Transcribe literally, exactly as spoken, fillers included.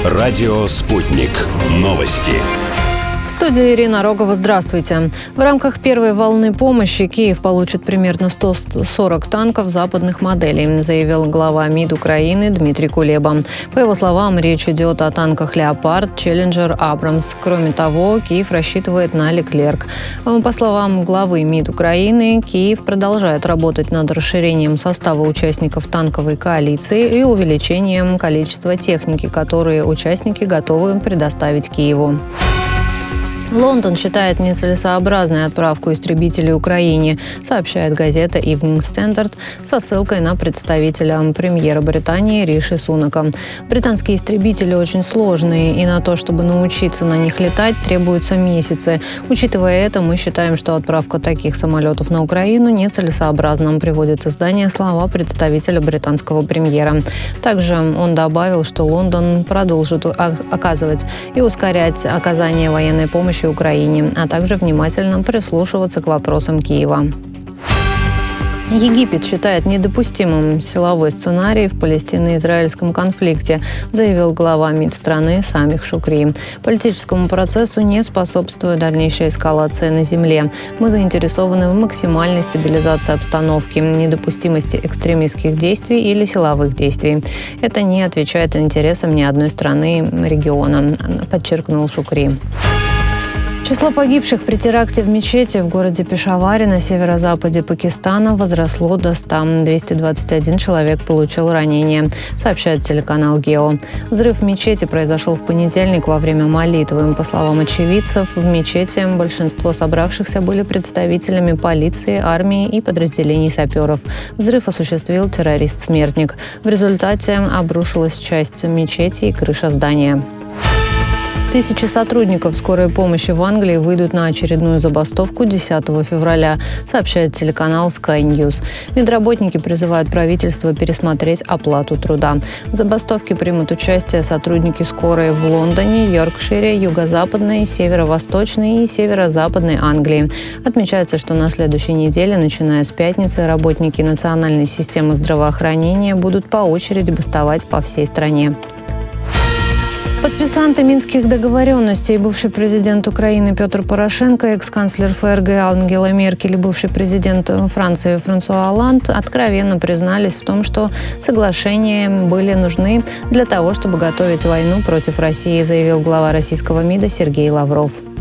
Радио «Спутник». Новости. В студии Ирина Рогова. Здравствуйте. В рамках первой волны помощи Киев получит примерно сто сорок танков западных моделей, заявил глава МИД Украины Дмитрий Кулеба. По его словам, речь идет о танках «Леопард», «Челленджер», «Абрамс». Кроме того, Киев рассчитывает на «Леклерк». По словам главы МИД Украины, Киев продолжает работать над расширением состава участников танковой коалиции и увеличением количества техники, которые участники готовы предоставить Киеву. Лондон считает нецелесообразной отправку истребителей Украине, сообщает газета Evening Standard со ссылкой на представителя премьера Британии Риши Сунака. Британские истребители очень сложные, и на то, чтобы научиться на них летать, требуются месяцы. Учитывая это, мы считаем, что отправка таких самолетов на Украину нецелесообразна, приводит издание слова представителя британского премьера. Также он добавил, что Лондон продолжит оказывать и ускорять оказание военной помощи Украине, а также внимательно прислушиваться к вопросам Киева. Египет считает недопустимым силовой сценарий в палестино-израильском конфликте, заявил глава МИД страны Самих Шукри. Политическому процессу не способствует дальнейшая эскалация на земле. Мы заинтересованы в максимальной стабилизации обстановки, недопустимости экстремистских действий или силовых действий. Это не отвечает интересам ни одной страны региона, подчеркнул Шукри. Число погибших при теракте в мечети в городе Пешаваре на северо-западе Пакистана возросло до ста. двести двадцать один человек получил ранения, сообщает телеканал Гео. Взрыв в мечети произошел в понедельник во время молитвы. По словам очевидцев, в мечети большинство собравшихся были представителями полиции, армии и подразделений саперов. Взрыв осуществил террорист-смертник. В результате обрушилась часть мечети и крыша здания. Тысячи сотрудников скорой помощи в Англии выйдут на очередную забастовку десятого февраля, сообщает телеканал Sky News. Медработники призывают правительство пересмотреть оплату труда. В забастовке примут участие сотрудники скорой в Лондоне, Йоркшире, Юго-Западной, Северо-Восточной и Северо-Западной Англии. Отмечается, что на следующей неделе, начиная с пятницы, работники национальной системы здравоохранения будут по очереди бастовать по всей стране. Подписанты Минских договоренностей, бывший президент Украины Петр Порошенко, экс-канцлер ФРГ Ангела Меркель и бывший президент Франции Франсуа Олланд откровенно признались в том, что соглашения были нужны для того, чтобы готовить войну против России, заявил глава российского МИДа Сергей Лавров.